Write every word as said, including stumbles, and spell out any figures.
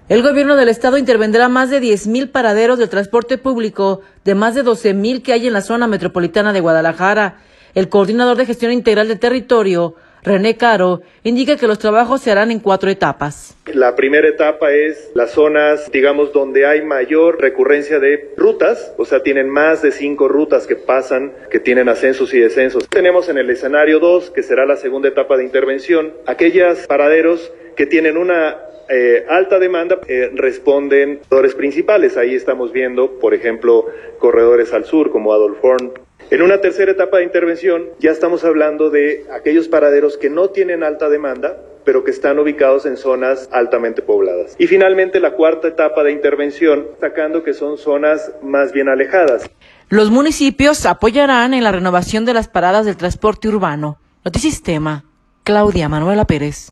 El gobierno del estado intervendrá más de diez mil paraderos del transporte público de más de doce mil que hay en la zona metropolitana de Guadalajara. El coordinador de gestión integral de territorio, René Caro, indica que los trabajos se harán en cuatro etapas. La primera etapa es las zonas, digamos, donde hay mayor recurrencia de rutas, o sea, tienen más de cinco rutas que pasan, que tienen ascensos y descensos. Tenemos en el escenario dos, que será la segunda etapa de intervención, aquellos paraderos que tienen una eh, alta demanda, eh, responden corredores principales. Ahí estamos viendo, por ejemplo, corredores al sur, como Adolf Horn. En una tercera etapa de intervención ya estamos hablando de aquellos paraderos que no tienen alta demanda, pero que están ubicados en zonas altamente pobladas. Y finalmente la cuarta etapa de intervención, destacando que son zonas más bien alejadas. Los municipios apoyarán en la renovación de las paradas del transporte urbano. Notisistema, Claudia Manuela Pérez.